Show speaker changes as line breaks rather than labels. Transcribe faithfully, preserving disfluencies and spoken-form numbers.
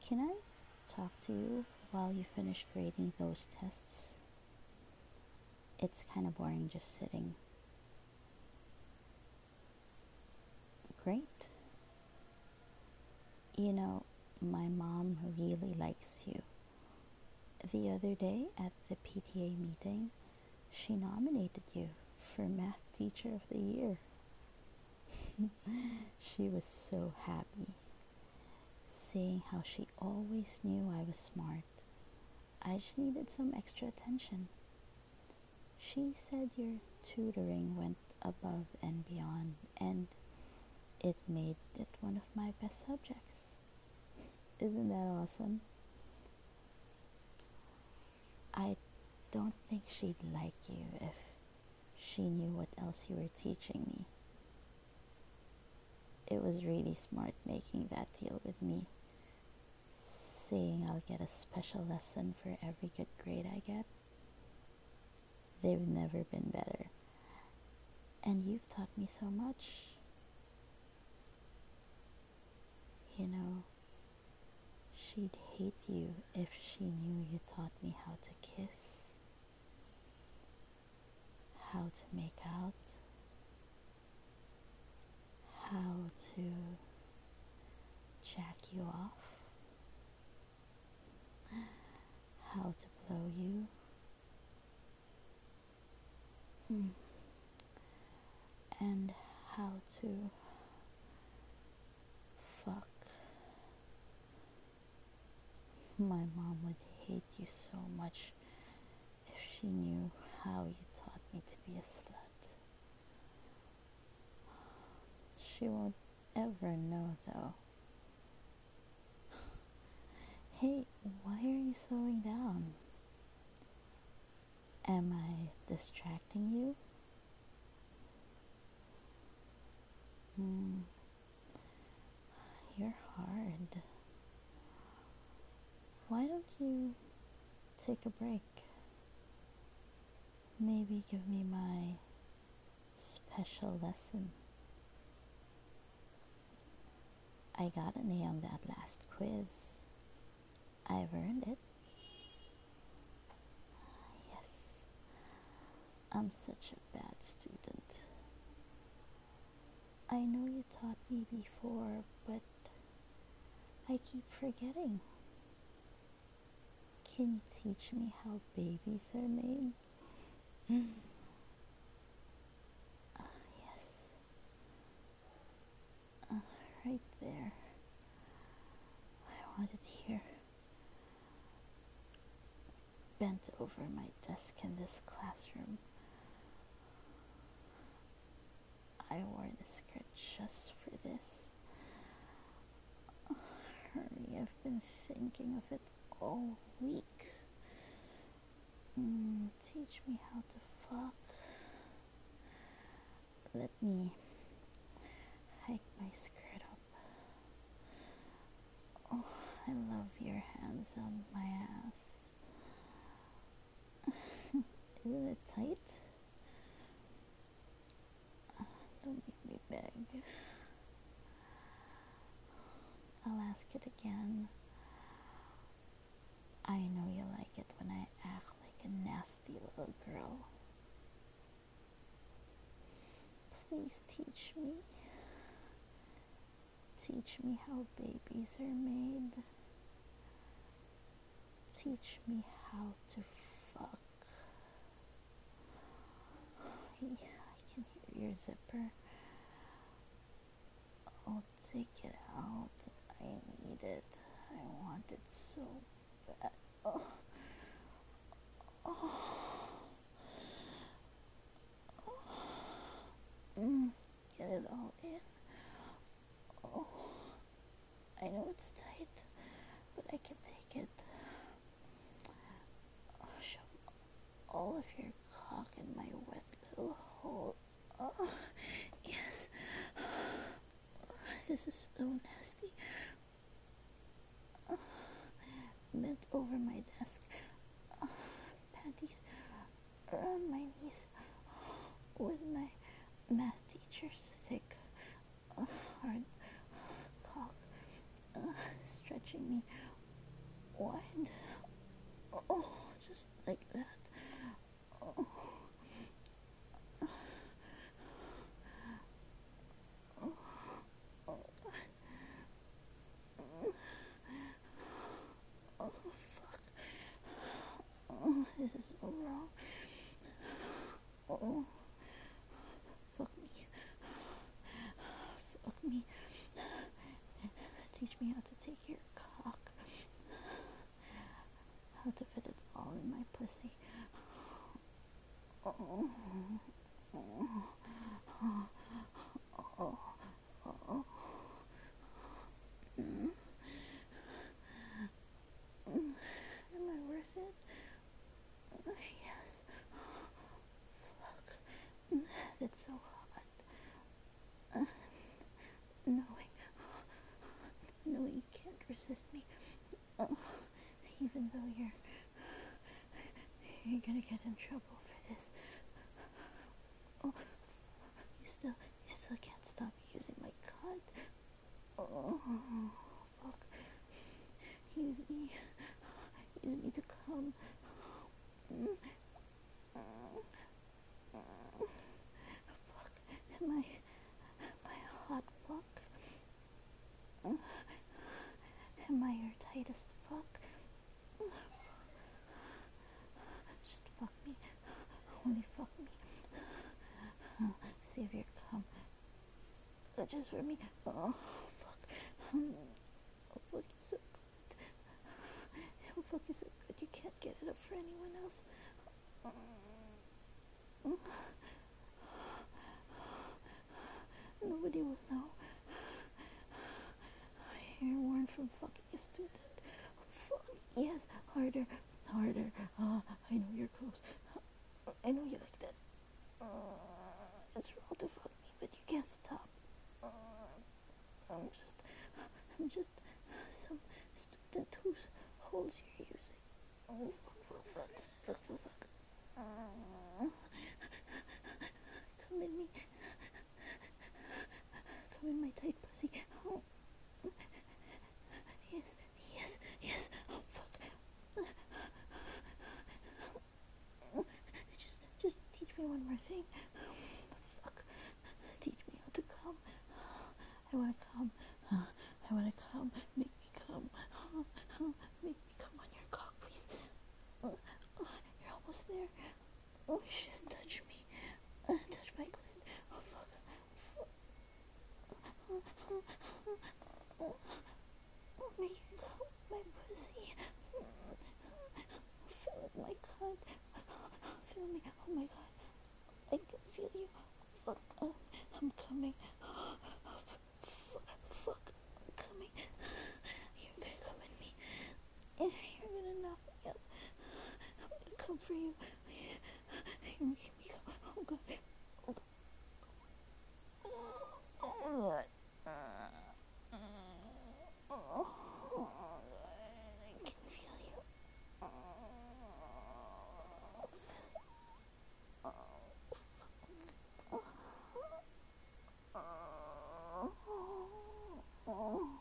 Can I talk to you while you finish grading those tests? It's kind of boring just sitting. Great. You know, my mom really likes you. The other day at the P T A meeting, she nominated you for Math Teacher of the Year. She was so happy, saying how she always knew I was smart. I just needed some extra attention. She said your tutoring went above and beyond, and it made it one of my best subjects. Isn't that awesome? I don't think she'd like you if she knew what else you were teaching me. It was really smart making that deal with me, saying I'll get a special lesson for every good grade I get. They've never been better. And you've taught me so much. You know, she'd hate you if she knew you taught me how to kiss, how to make out, how to jack you off, how to blow you. Hmm. And how to fuck. My mom would hate you so much if she knew how you taught me to be a slut. She won't ever know though. Hey, why are you slowing down? Am I distracting you? Hmm. You're hard. Why don't you take a break? Maybe give me my special lesson. I got an A on that last quiz. I've earned it. Yes, I'm such a bad student. I know you taught me before, but I keep forgetting. Can you teach me how babies are made? uh, yes. Uh, right there. I want it here. Bent over my desk in this classroom. I wore the skirt just for this. Oh, hurry, I've been thinking of it all week. Mm, teach me how to fuck. Let me hike my skirt up. Oh, I love your hands on my ass. Isn't it tight? Uh, don't make me beg. I'll ask it again. I know you like it when I act like a nasty little girl. Please teach me. Teach me how babies are made. Teach me how to fuck. I, I can hear your zipper. Oh, take it out. I need it. I want it so bad. Oh. Oh. Oh. Mm, get it all in. Oh. I know it's tight, but I can take it. Oh, shove all of your cock in my wet little hole. Oh, yes. This is so nasty. Oh, bent over my desk. Oh, panties around my knees with my math teacher's thick, uh, hard cock uh, stretching me What? Oh, just like that. Oh. Oh. Oh. Oh, fuck. Oh, this is so wrong. Oh. Fuck me. Fuck me. Teach me how to take your cock. How to fit it all in my pussy. Oh. Oh. Oh. Oh. Oh. Mm. Mm. Am I worth it? Uh, yes. Fuck. Mm. That's so hot. Uh, knowing, knowing you can't resist me. Uh, even though you're, you're gonna get in trouble for this. Oh, you still, you still can't stop using my cunt. Oh, fuck. Use me. Use me to come. Mm. Fuck. Am I, am I a hot fuck? Am I your tightest fuck? Just fuck me. Only fuck me. Save your cum. Just for me. Oh, fuck. Oh, fuck, you're so good. Oh, fuck, you're so good. You can't get it up for anyone else. Nobody will know. You're warned from fucking a student. Fuck. Yes, harder, harder. Uh, I know you're close. I know you like that. Uh, it's wrong to fuck me, but you can't stop. Uh, I'm just, I'm just some student whose holes you're using. Oh, fuck, fuck, fuck, fuck, fuck, fuck. Uh, come in me. Come in my tight pussy. Oh. Yes, yes, yes. Oh, fuck. Just, just teach me one more thing. Fuck. Teach me how to come. I wanna come. I wanna come. Make me come. Make me come on your cock, please. You're almost there. Oh shit, touch me. Touch my clit. Oh fuck. Make it come, my pussy. Feel my cunt. Feel me. Oh my god. I can feel you. Fuck. Um, I'm coming. Fuck. Fuck. I'm coming. You're gonna come at me. You're gonna knock me up. I'm gonna come for you. You're making me come. Oh god. Oh god. Oh god. I can feel you. Oh.